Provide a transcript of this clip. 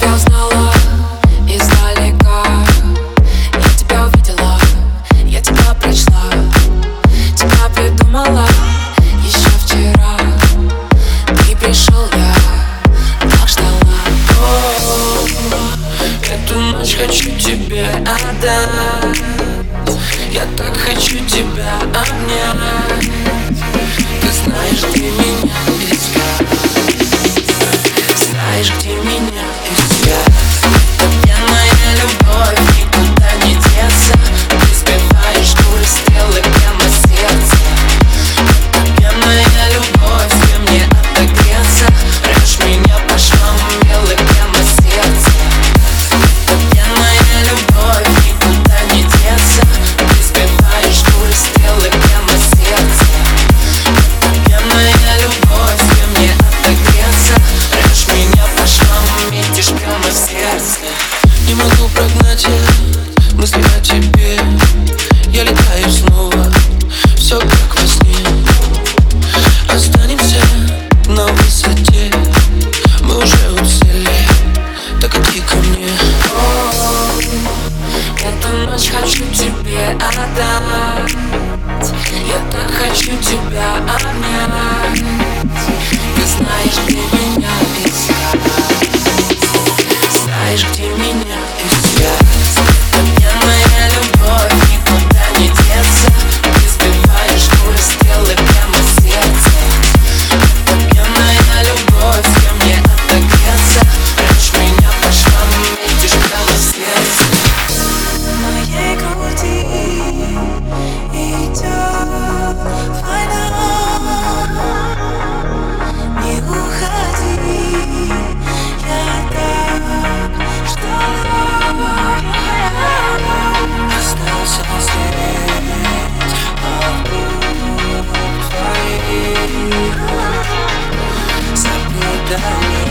тебя узнала издалека. Я тебя увидела, я тебя прочла, тебя придумала еще вчера. Ты пришел, я так ждала. Эту ночь хочу тебе отдать. Я так хочу тебя обнять. Ты знаешь, где меня искать. Знаешь, где меня искать. Пьяная любовь, никуда не деться. Ты сбиваешь курс, стрелы прямо в сердце. Пьяная любовь, где мне отогреться. Режь меня по швам, милый, прямо в сердце. Пьяная любовь, никуда не деться. Ты сбиваешь курс, стрелы прямо в сердце. Пьяная любовь, где мне отогреться. Режь меня по швам, метишь прямо в сердце. Не могу прогнать я мысли о тебе. Я летаю снова, все как во сне. Останемся на высоте. Мы уже уцелели, так иди ко мне. Эту ночь хочу тебе отдать. Я так хочу тебя обнять. Ты знаешь, где меня искать. Знаешь, где меня искать. Пьяная любовь, никуда не деться. Ты сбиваешь курс, стрелы прямо в сердце. Пьяная любовь, где мне отогреться. Режь меня по швам, метишь прямо в сердце. В моей груди идет война. Не уходи, я так ждала. Остался след от губ твоих. Заблюдаю.